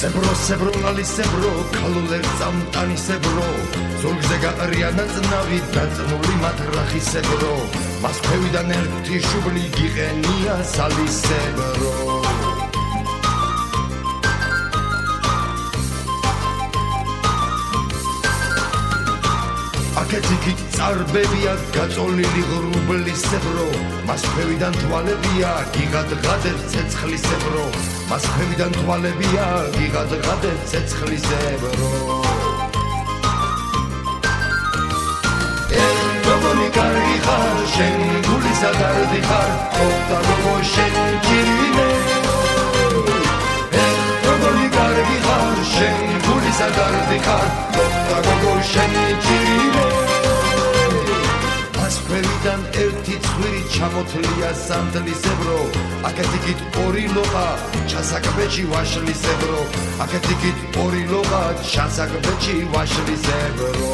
სებრონალისებრო ქალულერ წამტანისებრო ზურგზე გაყრიანა წნავი დაწნული მატრახისებრო მას ქვევიდან ერთი შუბლი გიყენია სალისებრო აკეთიკით წარბებია გაწოლილი ღრუბლისებრო მას ქვევიდან თვალებია გიღადღადებს ცეცხლისებრო მას ქვევიდან თვალებია გიღადღადებს ცეცხლისებრო როგორი კარგი ხარ შენ გულისა გარდი ხარ ყოფდა გოგო შენ ჯირინე როგორი კარგი ხარ შენ გულისა გარდი ხარ ყოფდა გოგო შენ ჯირინე ქვევიდან ერთი ცხვირი ჩამოთლია სანდლისებრო აკეთიკით ორი ლოყა ჩასაკბეჭი ვაშლისებრო აკეთიკით ორი ლოყა ჩასაკბეჭი ვაშლისებრო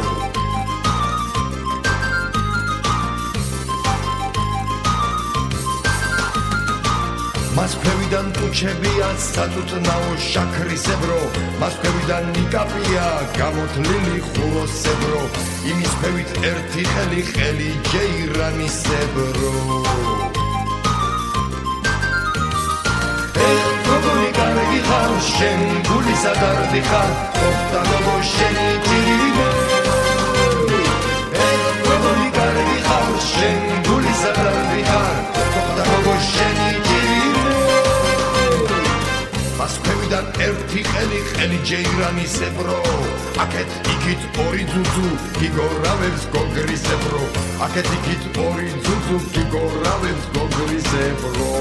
მას ქვევიდან ტუჩებია საწუთნაო შაქრისებრო მას ქვევიდან ნიკაპია გამოთლილი ხუროსებრო იმის ქვევით ერთი ხელი ჯეირანისებრო როგორი კარგი ხარ შენ გულისა გარდი ხარ ყოფდა გოგო შენი ჯირინე როგორი კარგი ხარ შენ გულისა გარდი ხარ ყოფდა გოგო შენი მას ქვევიდან ერთი ხელი ჯეირანისებრო აკეთ იქით ორი ძუძუ გიგორავებს გოგრისებრო აკეთ იქით ორი ძუძუ გიგორავებს გოგრისებრო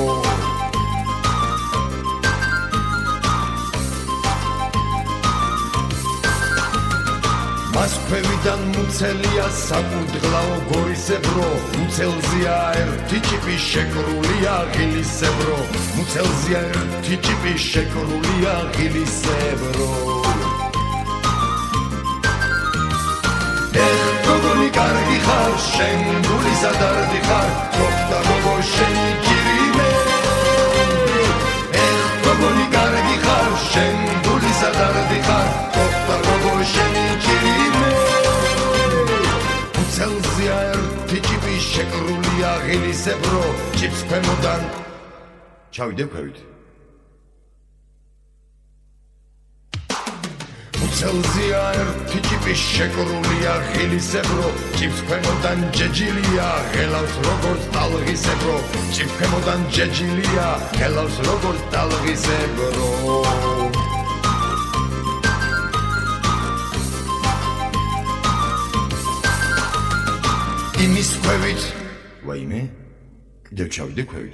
მას ქვევიდან მუცელია საკურდღლაო გორისებრო მუცელზია ერთი ჭიპი შეკრულია ღილისებრო მუცელზია ერთი ჭიპი შეკრულია ღილისებრო როგორი კარგი ხარ შენ გულისა დარდი ხარ ყოფდა გოგო შენი ჯირინე როგორი კარგი ხარ შენ გულისა დარდი ხარ ყოფდა გოგო შენი ჯირინე მუცელზია ერთი ჭიპი შეკრულია ღილისებრო ჭიპს ქვემოდან ჩავიდე ქვევით მუცელზია ერთი ჭიპი შეკრულია ღილისებრო ჭიპს ქვემოდან ჯეჯილია ღელავს როგორც ტალღისებრო ჭიპს ქვემოდან ჯეჯილია ღელავს როგორც ტალღისებრო იმის ქვევით ვაიმე კიდევ ჩავიდე ქვევით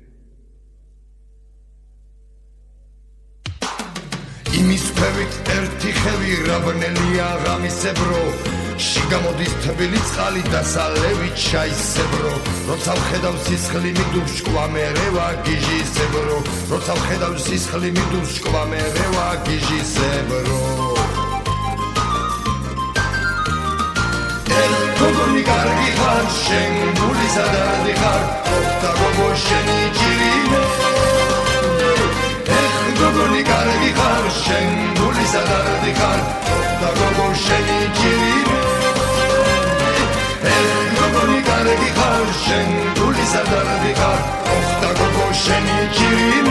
იმის ქვევით ერთი ხევი რაბნელია ღამისებრო შიგამოდის თბილი წყალი დასალევი ჩაისებრო როცა ვხედავ სისხლი მიდურს შკვამერევა გიჟისებრო როცა ვხედავ სისხლი მიდურს შკვამერევა გიჟისებრო როგორი კარგი ხარ შენ გულისა დარდი ხარ ყოფდა გოგო შენი ჯირინე როგორი კარგი ხარ შენ გულისა დარდი ხარ ყოფდა გოგო შენი ჯირინე როგორი კარგი ხარ შენ გულისა დარდი ხარ ყოფდა გოგო შენი ჯირინე